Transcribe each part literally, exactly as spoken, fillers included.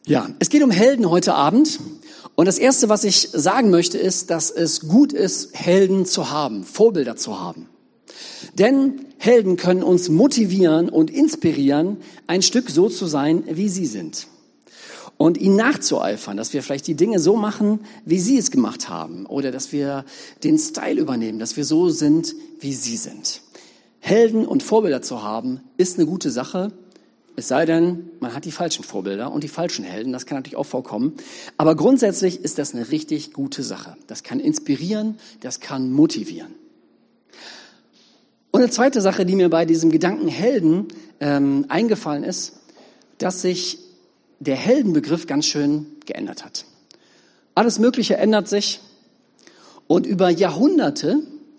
Ja, es geht um Helden heute Abend. Und das Erste, was ich sagen möchte, ist, dass es gut ist, Helden zu haben, Vorbilder zu haben. Denn Helden können uns motivieren und inspirieren, ein Stück so zu sein, wie sie sind. Und ihnen nachzueifern, dass wir vielleicht die Dinge so machen, wie sie es gemacht haben. Oder dass wir den Style übernehmen, dass wir so sind, wie sie sind. Helden und Vorbilder zu haben, ist eine gute Sache. Es sei denn, man hat die falschen Vorbilder und die falschen Helden, das kann natürlich auch vorkommen. Aber grundsätzlich ist das eine richtig gute Sache. Das kann inspirieren, das kann motivieren. Und eine zweite Sache, die mir bei diesem Gedanken Helden ähm, eingefallen ist, dass sich der Heldenbegriff ganz schön geändert hat. Alles Mögliche ändert sich und über Jahrhunderte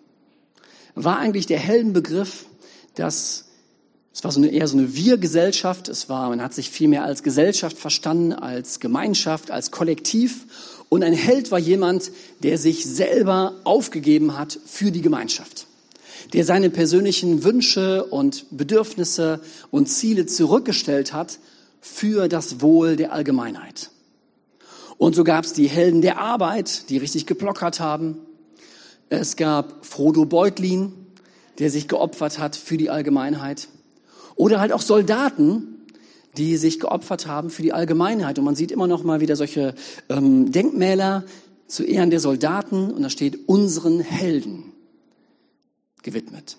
war eigentlich der Heldenbegriff, dass es war so eine, eher so eine Wir-Gesellschaft. Es war, man hat sich viel mehr als Gesellschaft verstanden, als Gemeinschaft, als Kollektiv. Und ein Held war jemand, der sich selber aufgegeben hat für die Gemeinschaft. Der seine persönlichen Wünsche und Bedürfnisse und Ziele zurückgestellt hat für das Wohl der Allgemeinheit. Und so gab es die Helden der Arbeit, die richtig geplockert haben. Es gab Frodo Beutlin, der sich geopfert hat für die Allgemeinheit. Oder halt auch Soldaten, die sich geopfert haben für die Allgemeinheit. Und man sieht immer noch mal wieder solche ähm, Denkmäler zu Ehren der Soldaten. Und da steht unseren Helden gewidmet.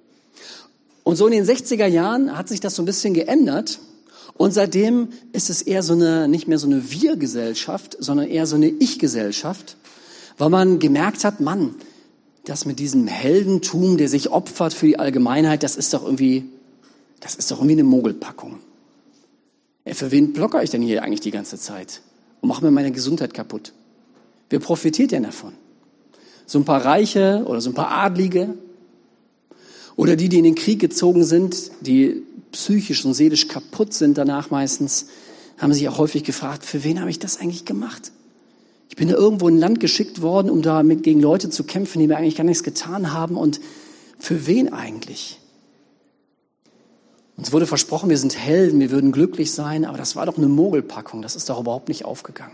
Und so in den sechziger Jahren hat sich das so ein bisschen geändert. Und seitdem ist es eher so eine, nicht mehr so eine Wir-Gesellschaft, sondern eher so eine Ich-Gesellschaft. Weil man gemerkt hat, Mann, das mit diesem Heldentum, der sich opfert für die Allgemeinheit, das ist doch irgendwie... Das ist doch irgendwie eine Mogelpackung. Ja, für wen blocker ich denn hier eigentlich die ganze Zeit? Und mache mir meine Gesundheit kaputt? Wer profitiert denn davon? So ein paar Reiche oder so ein paar Adlige? Oder die, die in den Krieg gezogen sind, die psychisch und seelisch kaputt sind danach meistens, haben sich auch häufig gefragt, für wen habe ich das eigentlich gemacht? Ich bin da irgendwo in ein Land geschickt worden, um da mit gegen Leute zu kämpfen, die mir eigentlich gar nichts getan haben. Und für wen eigentlich? Uns wurde versprochen, wir sind Helden, wir würden glücklich sein, aber das war doch eine Mogelpackung, das ist doch überhaupt nicht aufgegangen.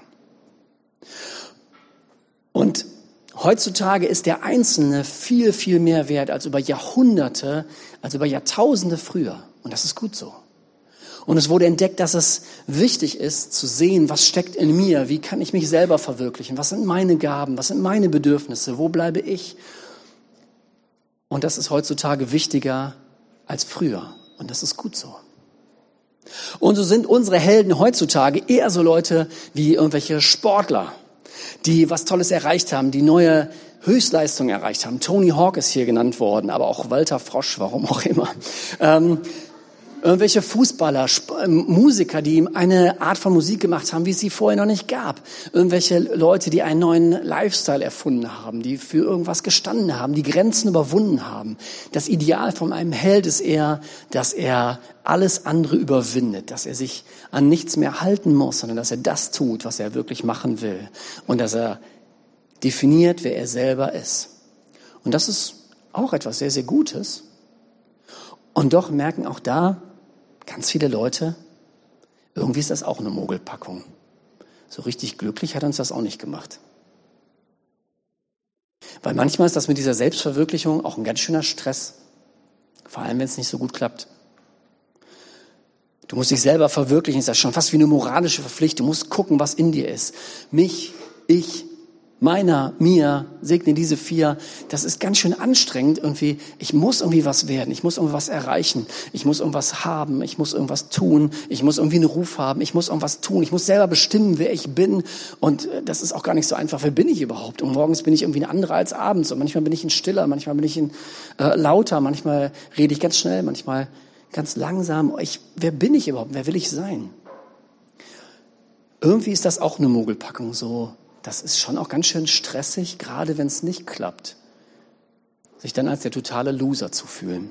Und heutzutage ist der Einzelne viel, viel mehr wert als über Jahrhunderte, als über Jahrtausende früher. Und das ist gut so. Und es wurde entdeckt, dass es wichtig ist, zu sehen, was steckt in mir, wie kann ich mich selber verwirklichen, was sind meine Gaben, was sind meine Bedürfnisse, wo bleibe ich? Und das ist heutzutage wichtiger als früher. Und das ist gut so. Und so sind unsere Helden heutzutage eher so Leute wie irgendwelche Sportler, die was Tolles erreicht haben, die neue Höchstleistungen erreicht haben. Tony Hawk ist hier genannt worden, aber auch Walter Frosch, warum auch immer. Ähm, irgendwelche Fußballer, Sp- Musiker, die eine Art von Musik gemacht haben, wie es sie vorher noch nicht gab. Irgendwelche Leute, die einen neuen Lifestyle erfunden haben, die für irgendwas gestanden haben, die Grenzen überwunden haben. Das Ideal von einem Held ist eher, dass er alles andere überwindet, dass er sich an nichts mehr halten muss, sondern dass er das tut, was er wirklich machen will. Und dass er definiert, wer er selber ist. Und das ist auch etwas sehr, sehr Gutes. Und doch merken auch da ganz viele Leute, irgendwie ist das auch eine Mogelpackung. So richtig glücklich hat uns das auch nicht gemacht. Weil manchmal ist das mit dieser Selbstverwirklichung auch ein ganz schöner Stress. Vor allem, wenn es nicht so gut klappt. Du musst dich selber verwirklichen, ist das schon fast wie eine moralische Verpflichtung. Du musst gucken, was in dir ist. Mich, ich, meiner, mir, segne diese vier. Das ist ganz schön anstrengend irgendwie. Ich muss irgendwie was werden. Ich muss irgendwas erreichen. Ich muss irgendwas haben. Ich muss irgendwas tun. Ich muss irgendwie einen Ruf haben. Ich muss irgendwas tun. Ich muss selber bestimmen, wer ich bin. Und das ist auch gar nicht so einfach. Wer bin ich überhaupt? Und morgens bin ich irgendwie ein anderer als abends. Und manchmal bin ich ein stiller. Manchmal bin ich ein äh, lauter. Manchmal rede ich ganz schnell. Manchmal ganz langsam. Ich, wer bin ich überhaupt? Wer will ich sein? Irgendwie ist das auch eine Mogelpackung so. Das ist schon auch ganz schön stressig, gerade wenn es nicht klappt, sich dann als der totale Loser zu fühlen.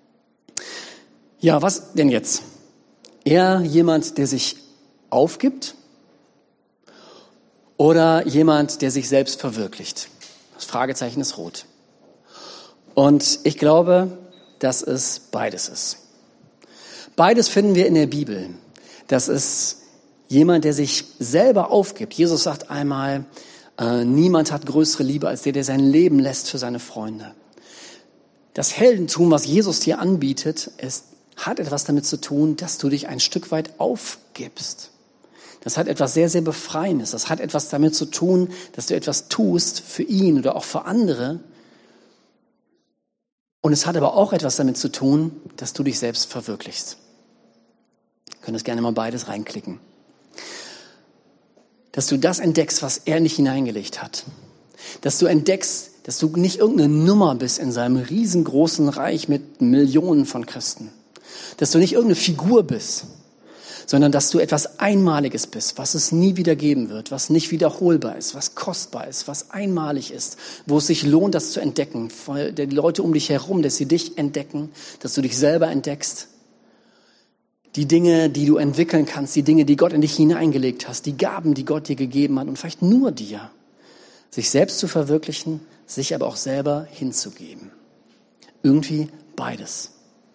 Ja, was denn jetzt? Eher jemand, der sich aufgibt oder jemand, der sich selbst verwirklicht? Das Fragezeichen ist rot. Und ich glaube, dass es beides ist. Beides finden wir in der Bibel, dass es Jemand, der sich selber aufgibt. Jesus sagt einmal, äh, niemand hat größere Liebe als der, der sein Leben lässt für seine Freunde. Das Heldentum, was Jesus dir anbietet, es hat etwas damit zu tun, dass du dich ein Stück weit aufgibst. Das hat etwas sehr, sehr Befreiendes. Das hat etwas damit zu tun, dass du etwas tust für ihn oder auch für andere. Und es hat aber auch etwas damit zu tun, dass du dich selbst verwirklichst. Du könntest gerne mal beides reinklicken. Dass du das entdeckst, was er nicht hineingelegt hat. Dass du entdeckst, dass du nicht irgendeine Nummer bist in seinem riesengroßen Reich mit Millionen von Christen. Dass du nicht irgendeine Figur bist, sondern dass du etwas Einmaliges bist, was es nie wieder geben wird, was nicht wiederholbar ist, was kostbar ist, was einmalig ist, wo es sich lohnt, das zu entdecken. Weil die Leute um dich herum, dass sie dich entdecken, dass du dich selber entdeckst. Die Dinge, die du entwickeln kannst, die Dinge, die Gott in dich hineingelegt hast, die Gaben, die Gott dir gegeben hat und vielleicht nur dir. Sich selbst zu verwirklichen, sich aber auch selber hinzugeben. Irgendwie beides.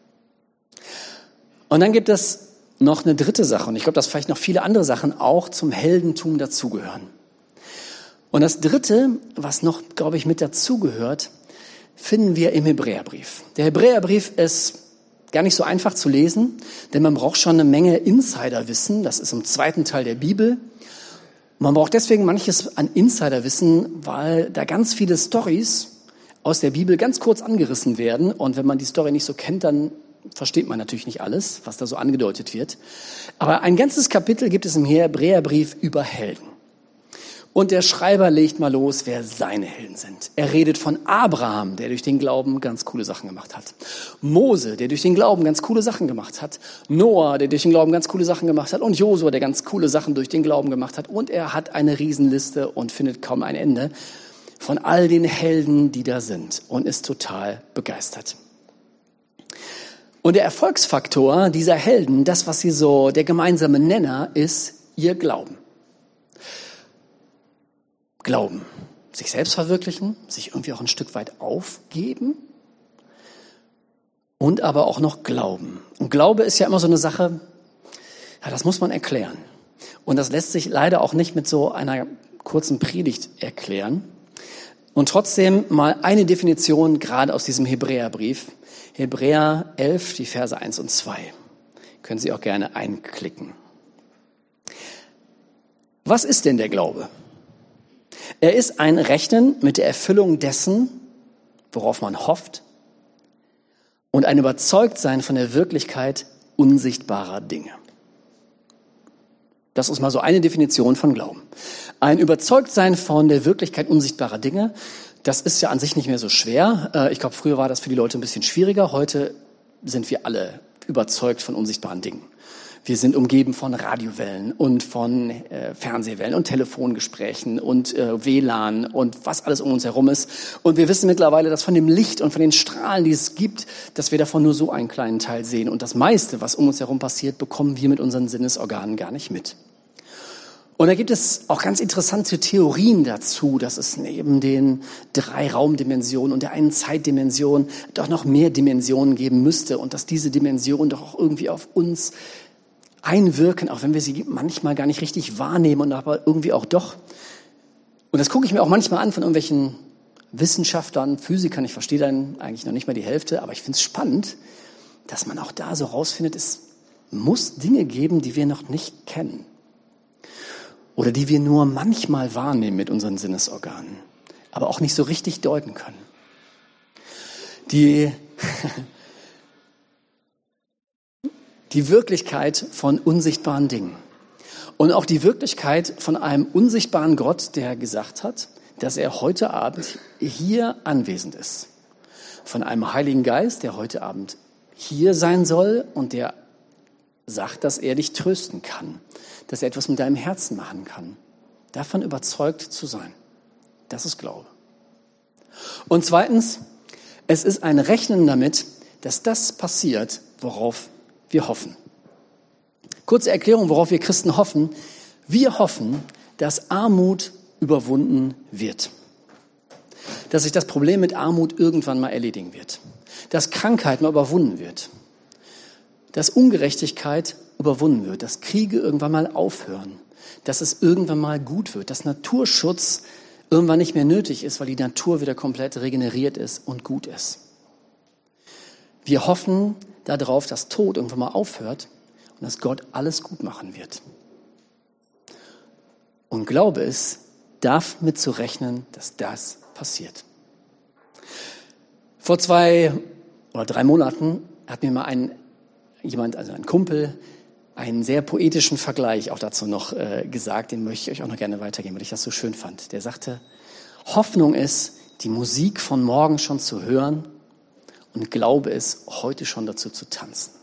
Und dann gibt es noch eine dritte Sache. Und ich glaube, dass vielleicht noch viele andere Sachen auch zum Heldentum dazugehören. Und das Dritte, was noch, glaube ich, mit dazugehört, finden wir im Hebräerbrief. Der Hebräerbrief ist gar nicht so einfach zu lesen, denn man braucht schon eine Menge Insiderwissen. Das ist im zweiten Teil der Bibel. Man braucht deswegen manches an Insiderwissen, weil da ganz viele Storys aus der Bibel ganz kurz angerissen werden. Und wenn man die Story nicht so kennt, dann versteht man natürlich nicht alles, was da so angedeutet wird. Aber ein ganzes Kapitel gibt es im Hebräerbrief über Helden. Und der Schreiber legt mal los, wer seine Helden sind. Er redet von Abraham, der durch den Glauben ganz coole Sachen gemacht hat. Mose, der durch den Glauben ganz coole Sachen gemacht hat. Noah, der durch den Glauben ganz coole Sachen gemacht hat. Und Josua, der ganz coole Sachen durch den Glauben gemacht hat. Und er hat eine Riesenliste und findet kaum ein Ende von all den Helden, die da sind. Und ist total begeistert. Und der Erfolgsfaktor dieser Helden, das, was sie so, der gemeinsame Nenner, ist ihr Glauben. Glauben. Sich selbst verwirklichen, sich irgendwie auch ein Stück weit aufgeben und aber auch noch Glauben. Und Glaube ist ja immer so eine Sache, ja, das muss man erklären. Und das lässt sich leider auch nicht mit so einer kurzen Predigt erklären. Und trotzdem mal eine Definition gerade aus diesem Hebräerbrief. Hebräer elf, die Verse eins und zwei. Können Sie auch gerne einklicken. Was ist denn der Glaube? Er ist ein Rechnen mit der Erfüllung dessen, worauf man hofft, und ein Überzeugtsein von der Wirklichkeit unsichtbarer Dinge. Das ist mal so eine Definition von Glauben. Ein Überzeugtsein von der Wirklichkeit unsichtbarer Dinge, das ist ja an sich nicht mehr so schwer. Ich glaube, früher war das für die Leute ein bisschen schwieriger. Heute sind wir alle überzeugt von unsichtbaren Dingen. Wir sind umgeben von Radiowellen und von äh, Fernsehwellen und Telefongesprächen und äh, W L A N und was alles um uns herum ist. Und wir wissen mittlerweile, dass von dem Licht und von den Strahlen, die es gibt, dass wir davon nur so einen kleinen Teil sehen. Und das meiste, was um uns herum passiert, bekommen wir mit unseren Sinnesorganen gar nicht mit. Und da gibt es auch ganz interessante Theorien dazu, dass es neben den drei Raumdimensionen und der einen Zeitdimension doch noch mehr Dimensionen geben müsste und dass diese Dimensionen doch auch irgendwie auf uns einwirken, auch wenn wir sie manchmal gar nicht richtig wahrnehmen und aber irgendwie auch doch. Und das gucke ich mir auch manchmal an von irgendwelchen Wissenschaftlern, Physikern. Ich verstehe dann eigentlich noch nicht mal die Hälfte, aber ich finde es spannend, dass man auch da so rausfindet, es muss Dinge geben, die wir noch nicht kennen. Oder die wir nur manchmal wahrnehmen mit unseren Sinnesorganen, aber auch nicht so richtig deuten können. Die Die Wirklichkeit von unsichtbaren Dingen. Und auch die Wirklichkeit von einem unsichtbaren Gott, der gesagt hat, dass er heute Abend hier anwesend ist. Von einem Heiligen Geist, der heute Abend hier sein soll und der sagt, dass er dich trösten kann, dass er etwas mit deinem Herzen machen kann. Davon überzeugt zu sein. Das ist Glaube. Und zweitens, es ist ein Rechnen damit, dass das passiert, worauf wir hoffen. Kurze Erklärung, worauf wir Christen hoffen. Wir hoffen, dass Armut überwunden wird. Dass sich das Problem mit Armut irgendwann mal erledigen wird. Dass Krankheit mal überwunden wird. dass Ungerechtigkeit überwunden wird, dass Kriege irgendwann mal aufhören, dass es irgendwann mal gut wird, dass Naturschutz irgendwann nicht mehr nötig ist, weil die Natur wieder komplett regeneriert ist und gut ist. Wir hoffen darauf, dass Tod irgendwann mal aufhört und dass Gott alles gut machen wird. Und Glaube ist, darf mit zu rechnen, dass das passiert. Vor zwei oder drei Monaten hat mir mal ein jemand, also ein Kumpel, einen sehr poetischen Vergleich auch dazu noch äh, gesagt, den möchte ich euch auch noch gerne weitergeben, weil ich das so schön fand. Der sagte, Hoffnung ist, die Musik von morgen schon zu hören und Glaube ist, heute schon dazu zu tanzen.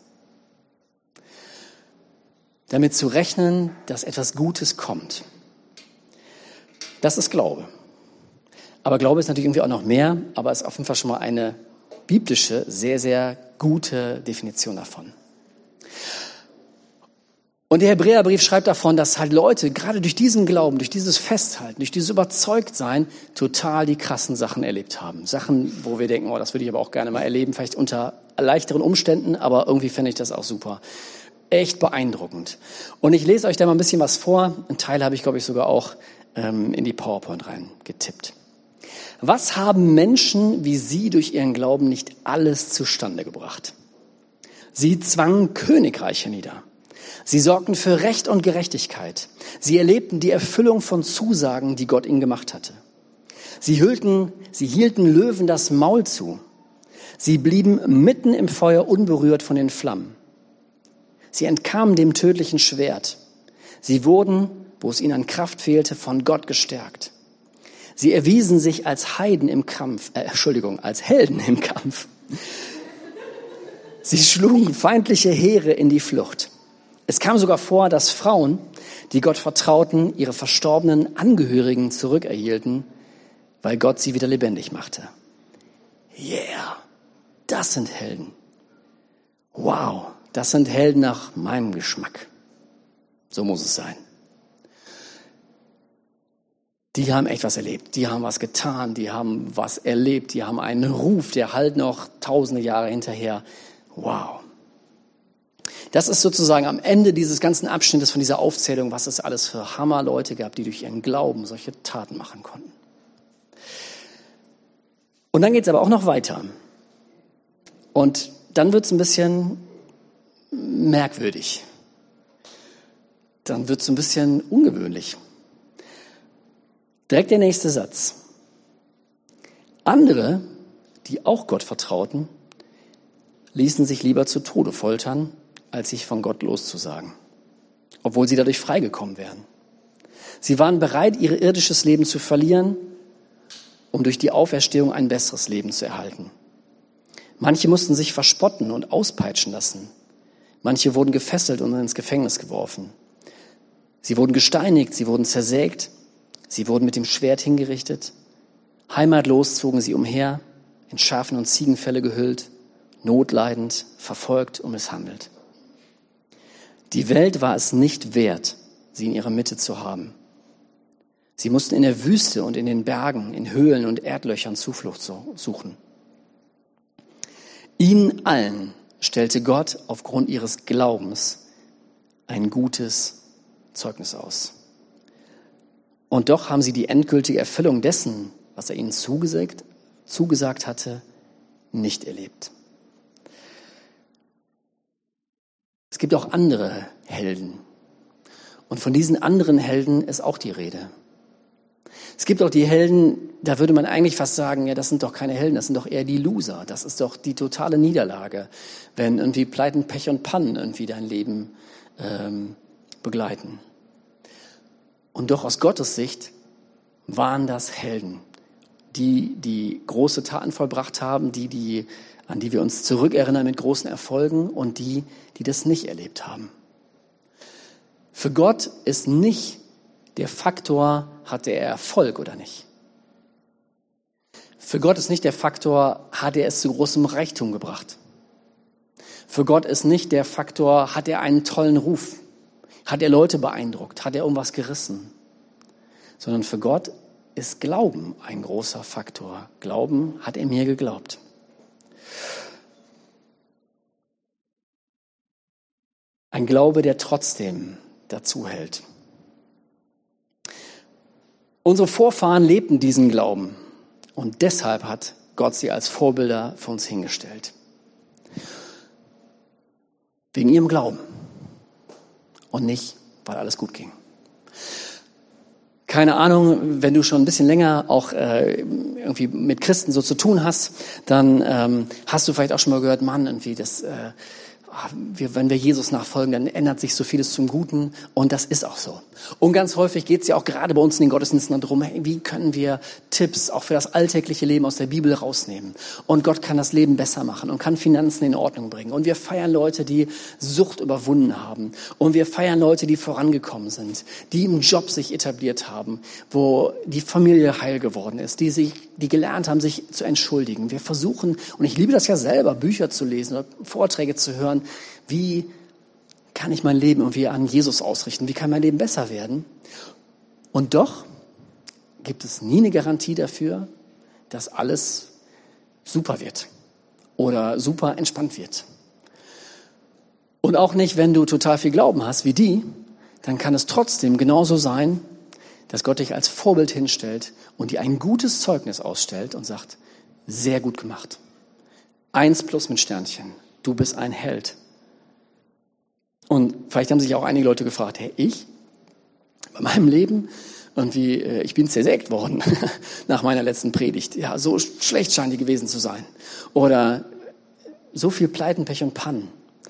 Damit zu rechnen, dass etwas Gutes kommt. Das ist Glaube. Aber Glaube ist natürlich irgendwie auch noch mehr, aber ist auf jeden Fall schon mal eine biblische, sehr, sehr gute Definition davon. Und der Hebräerbrief schreibt davon, dass halt Leute gerade durch diesen Glauben, durch dieses Festhalten, durch dieses Überzeugtsein total die krassen Sachen erlebt haben. Sachen, wo wir denken, oh, das würde ich aber auch gerne mal erleben, vielleicht unter leichteren Umständen, aber irgendwie fände ich das auch super. Echt beeindruckend. Und ich lese euch da mal ein bisschen was vor. Ein Teil habe ich, glaube ich, sogar auch ähm, in die PowerPoint reingetippt. Was haben Menschen wie Sie durch ihren Glauben nicht alles zustande gebracht? Sie zwangen Königreiche nieder. Sie sorgten für Recht und Gerechtigkeit. Sie erlebten die Erfüllung von Zusagen, die Gott ihnen gemacht hatte. Sie hielten, sie hielten Löwen das Maul zu. Sie blieben mitten im Feuer unberührt von den Flammen. Sie entkamen dem tödlichen Schwert. Sie wurden, wo es ihnen an Kraft fehlte, von Gott gestärkt. Sie erwiesen sich als Heiden im Kampf, äh, Entschuldigung, als Helden im Kampf. Sie schlugen feindliche Heere in die Flucht. Es kam sogar vor, dass Frauen, die Gott vertrauten, ihre verstorbenen Angehörigen zurückerhielten, weil Gott sie wieder lebendig machte. Yeah, das sind Helden. Wow, das sind Helden nach meinem Geschmack. So muss es sein. Die haben echt was erlebt, die haben was getan, die haben was erlebt, die haben einen Ruf, der halt noch tausende Jahre hinterher. Wow. Das ist sozusagen am Ende dieses ganzen Abschnittes von dieser Aufzählung, was es alles für Hammerleute gab, die durch ihren Glauben solche Taten machen konnten. Und dann geht es aber auch noch weiter. Und dann wird es ein bisschen merkwürdig. Dann wird es ein bisschen ungewöhnlich. Direkt der nächste Satz. Andere, die auch Gott vertrauten, ließen sich lieber zu Tode foltern, als sich von Gott loszusagen, obwohl sie dadurch freigekommen wären. Sie waren bereit, ihr irdisches Leben zu verlieren, um durch die Auferstehung ein besseres Leben zu erhalten. Manche mussten sich verspotten und auspeitschen lassen. Manche wurden gefesselt und ins Gefängnis geworfen. Sie wurden gesteinigt, sie wurden zersägt, sie wurden mit dem Schwert hingerichtet. Heimatlos zogen sie umher, in Schafen- und Ziegenfelle gehüllt, notleidend, verfolgt und misshandelt. Die Welt war es nicht wert, sie in ihrer Mitte zu haben. Sie mussten in der Wüste und in den Bergen, in Höhlen und Erdlöchern Zuflucht suchen. Ihnen allen stellte Gott aufgrund ihres Glaubens ein gutes Zeugnis aus. Und doch haben sie die endgültige Erfüllung dessen, was er ihnen zugesagt, zugesagt hatte, nicht erlebt. Es gibt auch andere Helden. Und von diesen anderen Helden ist auch die Rede. Es gibt auch die Helden, da würde man eigentlich fast sagen, ja, das sind doch keine Helden, das sind doch eher die Loser. Das ist doch die totale Niederlage, wenn irgendwie Pleiten, Pech und Pannen irgendwie dein Leben ähm, begleiten. Und doch aus Gottes Sicht waren das Helden, die die große Taten vollbracht haben, die, die, an die wir uns zurückerinnern mit großen Erfolgen und die, die das nicht erlebt haben. Für Gott ist nicht der Faktor, hatte er Erfolg oder nicht. Für Gott ist nicht der Faktor, hat er es zu großem Reichtum gebracht. Für Gott ist nicht der Faktor, hat er einen tollen Ruf, hat er Leute beeindruckt, hat er irgendwas gerissen. Sondern für Gott ist Glauben ein großer Faktor. Glauben, hat er mir geglaubt. Ein Glaube, der trotzdem dazu hält. Unsere Vorfahren lebten diesen Glauben und deshalb hat Gott sie als Vorbilder für uns hingestellt. Wegen ihrem Glauben und nicht, weil alles gut ging. Keine Ahnung, wenn du schon ein bisschen länger auch äh, irgendwie mit Christen so zu tun hast, dann ähm, hast du vielleicht auch schon mal gehört, Mann, irgendwie das, äh, wir, wenn wir Jesus nachfolgen, dann ändert sich so vieles zum Guten und das ist auch so. Und ganz häufig geht es ja auch gerade bei uns in den Gottesdiensten darum, hey, wie können wir Tipps auch für das alltägliche Leben aus der Bibel rausnehmen? Und Gott kann das Leben besser machen und kann Finanzen in Ordnung bringen. Und wir feiern Leute, die Sucht überwunden haben. Und wir feiern Leute, die vorangekommen sind, die im Job sich etabliert haben, wo die Familie heil geworden ist, die sich, die gelernt haben, sich zu entschuldigen. Wir versuchen, und ich liebe das ja selber, Bücher zu lesen oder Vorträge zu hören, wie kann ich mein Leben irgendwie an Jesus ausrichten? Wie kann mein Leben besser werden? Und doch gibt es nie eine Garantie dafür, dass alles super wird oder super entspannt wird. Und auch nicht, wenn du total viel Glauben hast wie die, dann kann es trotzdem genauso sein, dass Gott dich als Vorbild hinstellt und dir ein gutes Zeugnis ausstellt und sagt, sehr gut gemacht. Eins plus mit Sternchen. Du bist ein Held. Und vielleicht haben sich auch einige Leute gefragt, hey, ich? Bei meinem Leben? Irgendwie, ich bin zersägt worden nach meiner letzten Predigt. Ja, so schlecht scheint die gewesen zu sein. Oder so viel Pleiten, Pech und Pannen.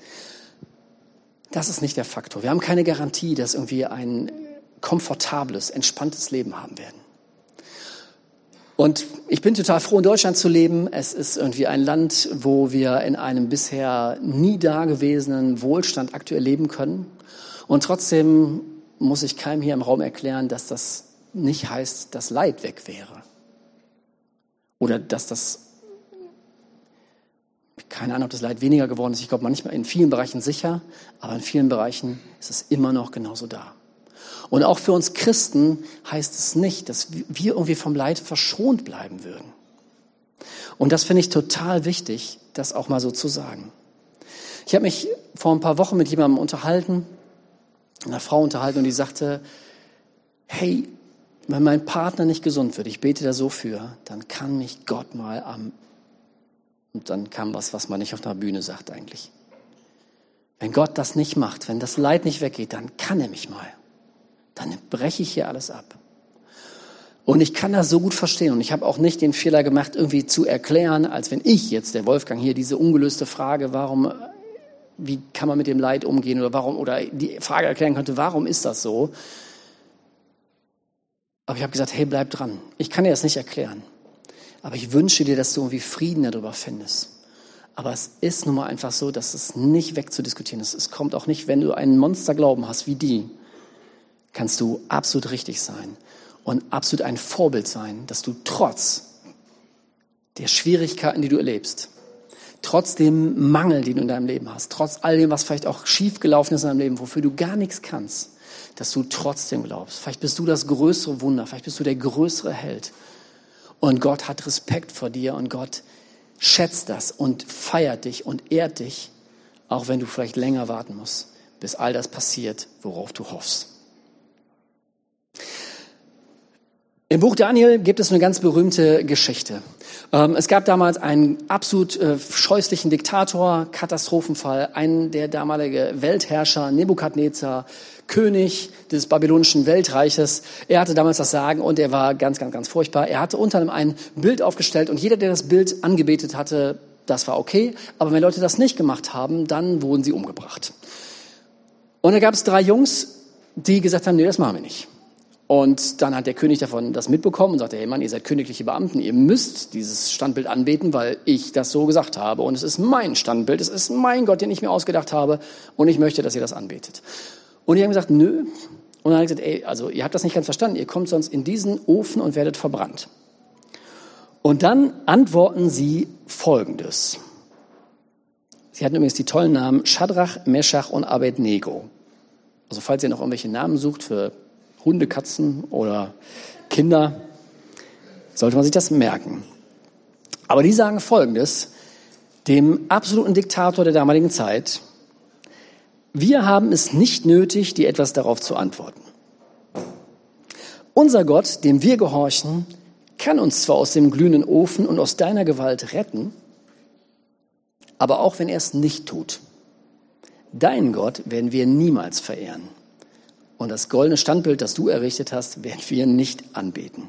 Das ist nicht der Faktor. Wir haben keine Garantie, dass irgendwie ein komfortables, entspanntes Leben haben werden. Und ich bin total froh, in Deutschland zu leben. Es ist irgendwie ein Land, wo wir in einem bisher nie dagewesenen Wohlstand aktuell leben können. Und trotzdem muss ich keinem hier im Raum erklären, dass das nicht heißt, dass Leid weg wäre. Oder dass das, keine Ahnung, ob das Leid weniger geworden ist. Ich glaube, manchmal in vielen Bereichen sicher, aber in vielen Bereichen ist es immer noch genauso da. Und auch für uns Christen heißt es nicht, dass wir irgendwie vom Leid verschont bleiben würden. Und das finde ich total wichtig, das auch mal so zu sagen. Ich habe mich vor ein paar Wochen mit jemandem unterhalten, einer Frau unterhalten, und die sagte, hey, wenn mein Partner nicht gesund wird, ich bete da so für, dann kann mich Gott mal am... Und dann kam was, was man nicht auf einer Bühne sagt eigentlich. Wenn Gott das nicht macht, wenn das Leid nicht weggeht, dann kann er mich mal. Dann breche ich hier alles ab. Und ich kann das so gut verstehen. Und ich habe auch nicht den Fehler gemacht, irgendwie zu erklären, als wenn ich jetzt, der Wolfgang hier, diese ungelöste Frage, warum, wie kann man mit dem Leid umgehen, oder warum, oder die Frage erklären könnte, warum ist das so? Aber ich habe gesagt, hey, bleib dran. Ich kann dir das nicht erklären. Aber ich wünsche dir, dass du irgendwie Frieden darüber findest. Aber es ist nun mal einfach so, dass es nicht wegzudiskutieren ist. Es kommt auch nicht, wenn du einen Monsterglauben hast wie die, kannst du absolut richtig sein und absolut ein Vorbild sein, dass du trotz der Schwierigkeiten, die du erlebst, trotz dem Mangel, den du in deinem Leben hast, trotz all dem, was vielleicht auch schiefgelaufen ist in deinem Leben, wofür du gar nichts kannst, dass du trotzdem glaubst. Vielleicht bist du das größere Wunder, vielleicht bist du der größere Held. Und Gott hat Respekt vor dir und Gott schätzt das und feiert dich und ehrt dich, auch wenn du vielleicht länger warten musst, bis all das passiert, worauf du hoffst. Im Buch Daniel gibt es eine ganz berühmte Geschichte. Ähm, es gab damals einen absolut äh, scheußlichen Diktator, Katastrophenfall, einen der damalige Weltherrscher, Nebukadnezar, König des babylonischen Weltreiches. Er hatte damals das Sagen und er war ganz, ganz, ganz furchtbar. Er hatte unter anderem ein Bild aufgestellt und jeder, der das Bild angebetet hatte, das war okay. Aber wenn Leute das nicht gemacht haben, dann wurden sie umgebracht. Und da gab es drei Jungs, die gesagt haben, nee, das machen wir nicht. Und dann hat der König davon das mitbekommen und sagte, hey Mann, ihr seid königliche Beamten, ihr müsst dieses Standbild anbeten, weil ich das so gesagt habe. Und es ist mein Standbild, es ist mein Gott, den ich mir ausgedacht habe und ich möchte, dass ihr das anbetet. Und die haben gesagt, nö. Und dann hat er gesagt, ey, also ihr habt das nicht ganz verstanden, ihr kommt sonst in diesen Ofen und werdet verbrannt. Und dann antworten sie Folgendes. Sie hatten übrigens die tollen Namen Schadrach, Meschach und Abednego. Also falls ihr noch irgendwelche Namen sucht für Hunde, Katzen oder Kinder, sollte man sich das merken. Aber die sagen Folgendes, dem absoluten Diktator der damaligen Zeit, Wir haben es nicht nötig, dir etwas darauf zu antworten. Unser Gott, dem wir gehorchen, kann uns zwar aus dem glühenden Ofen und aus deiner Gewalt retten, aber auch wenn er es nicht tut. Deinen Gott werden wir niemals verehren. Und das goldene Standbild, das du errichtet hast, werden wir nicht anbeten.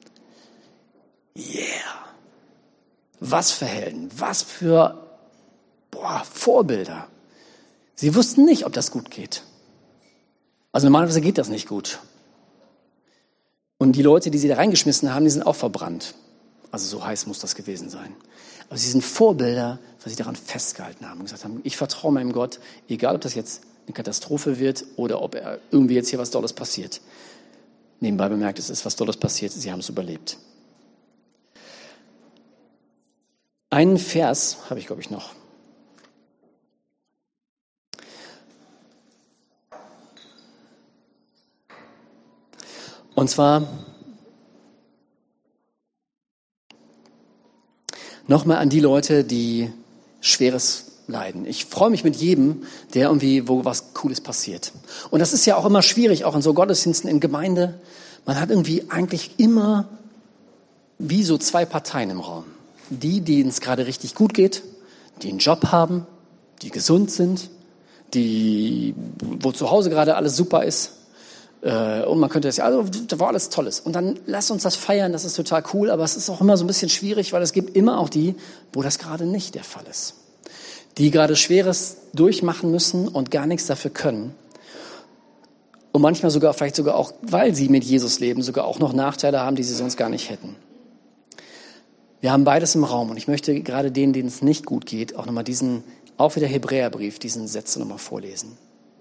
Yeah! Was für Helden, was für boah, Vorbilder. Sie wussten nicht, ob das gut geht. Also normalerweise geht das nicht gut. Und die Leute, die sie da reingeschmissen haben, die sind auch verbrannt. Also so heiß muss das gewesen sein. Aber sie sind Vorbilder, weil sie daran festgehalten haben und gesagt haben, ich vertraue meinem Gott, egal ob das jetzt eine Katastrophe wird oder ob er irgendwie jetzt hier was Dolles passiert. Nebenbei bemerkt, es ist was Dolles passiert, sie haben es überlebt. Einen Vers habe ich, glaube ich, noch. Und zwar nochmal an die Leute, die Schweres leiden. Ich freue mich mit jedem, der irgendwie, wo was Cooles passiert. Und das ist ja auch immer schwierig, auch in so Gottesdiensten in Gemeinde. Man hat irgendwie eigentlich immer wie so zwei Parteien im Raum. Die, denen es gerade richtig gut geht, die einen Job haben, die gesund sind, die, wo zu Hause gerade alles super ist. Und man könnte das ja, also da war alles Tolles. Und dann lass uns das feiern, das ist total cool, aber es ist auch immer so ein bisschen schwierig, weil es gibt immer auch die, wo das gerade nicht der Fall ist. Die gerade Schweres durchmachen müssen und gar nichts dafür können. Und manchmal sogar, vielleicht sogar auch, weil sie mit Jesus leben, sogar auch noch Nachteile haben, die sie sonst gar nicht hätten. Wir haben beides im Raum und ich möchte gerade denen, denen es nicht gut geht, auch nochmal diesen, auch wieder Hebräerbrief, diesen Sätze nochmal vorlesen.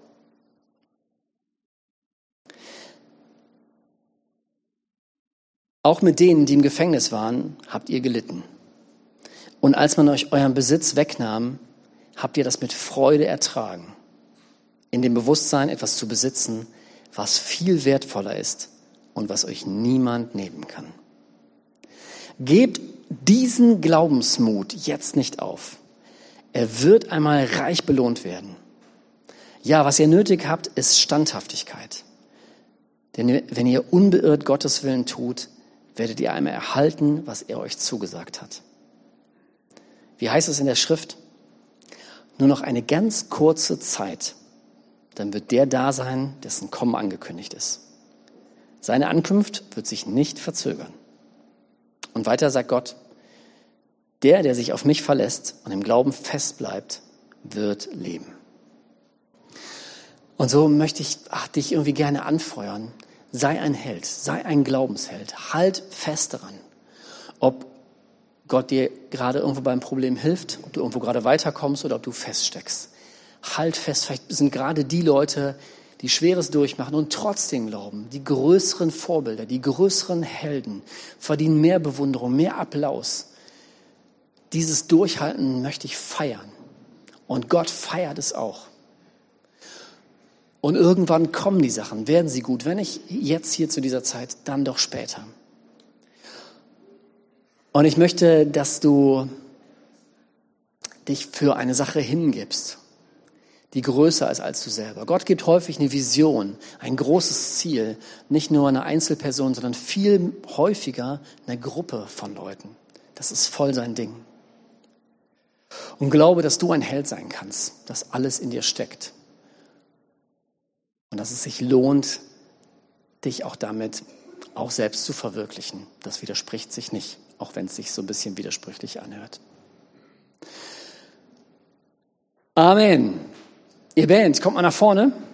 Auch mit denen, die im Gefängnis waren, habt ihr gelitten. Und als man euch euren Besitz wegnahm, habt ihr das mit Freude ertragen. In dem Bewusstsein, etwas zu besitzen, was viel wertvoller ist und was euch niemand nehmen kann. Gebt diesen Glaubensmut jetzt nicht auf. Er wird einmal reich belohnt werden. Ja, was ihr nötig habt, ist Standhaftigkeit. Denn wenn ihr unbeirrt Gottes Willen tut, werdet ihr einmal erhalten, was er euch zugesagt hat. Wie heißt es in der Schrift? Nur noch eine ganz kurze Zeit, dann wird der da sein, dessen Kommen angekündigt ist. Seine Ankunft wird sich nicht verzögern. Und weiter sagt Gott, der, der sich auf mich verlässt und im Glauben fest bleibt, wird leben. Und so möchte ich ach, dich irgendwie gerne anfeuern. Sei ein Held, sei ein Glaubensheld, halt fest daran. Ob Gott dir gerade irgendwo beim Problem hilft, ob du irgendwo gerade weiterkommst oder ob du feststeckst. Halt fest, vielleicht sind gerade die Leute, die Schweres durchmachen und trotzdem glauben, die größeren Vorbilder, die größeren Helden verdienen mehr Bewunderung, mehr Applaus. Dieses Durchhalten möchte ich feiern. Und Gott feiert es auch. Und irgendwann kommen die Sachen, werden sie gut. Wenn nicht jetzt hier zu dieser Zeit, dann doch später. Und ich möchte, dass du dich für eine Sache hingibst, die größer ist als du selber. Gott gibt häufig eine Vision, ein großes Ziel, nicht nur eine Einzelperson, sondern viel häufiger eine Gruppe von Leuten. Das ist voll sein Ding. Und glaube, dass du ein Held sein kannst, dass alles in dir steckt. Und dass es sich lohnt, dich auch damit auch selbst zu verwirklichen. Das widerspricht sich nicht, auch wenn es sich so ein bisschen widersprüchlich anhört. Amen. Ihr Band, kommt mal nach vorne.